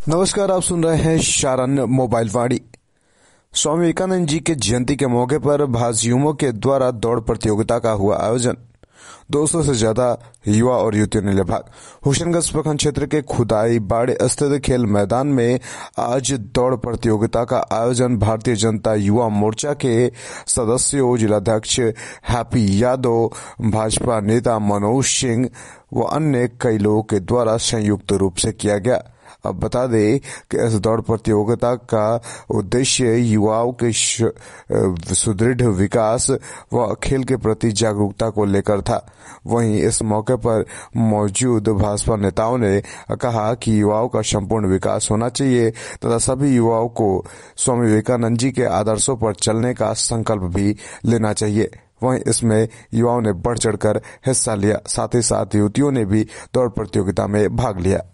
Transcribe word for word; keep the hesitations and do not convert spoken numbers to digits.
नमस्कार, आप सुन रहे हैं शारन मोबाइल वाणी। स्वामी विवेकानंद जी के जयंती के मौके पर भाजयुमो के द्वारा दौड़ प्रतियोगिता का हुआ आयोजन। दो सौ से ज्यादा युवा और युवतियों ने लिया भाग। होशंगाबाद प्रखंड क्षेत्र के खुदाई बाड़े स्थित खेल मैदान में आज दौड़ प्रतियोगिता का आयोजन भारतीय जनता युवा मोर्चा के सदस्यों, जिलाध्यक्ष हैप्पी यादव, भाजपा नेता मनोज सिंह व अन्य कई लोगों के द्वारा संयुक्त रूप से किया गया। अब बता दें कि इस दौड़ प्रतियोगिता का उद्देश्य युवाओं के सुदृढ़ विकास व खेल के प्रति जागरूकता को लेकर था। वहीं इस मौके पर मौजूद भाजपा नेताओं ने कहा कि युवाओं का संपूर्ण विकास होना चाहिए तथा सभी युवाओं को स्वामी विवेकानंद जी के आदर्शों पर चलने का संकल्प भी लेना चाहिए। वहीं इसमें युवाओं ने बढ़ चढ़कर हिस्सा लिया, साथ ही साथ युवतियों ने भी दौड़ प्रतियोगिता में भाग लिया।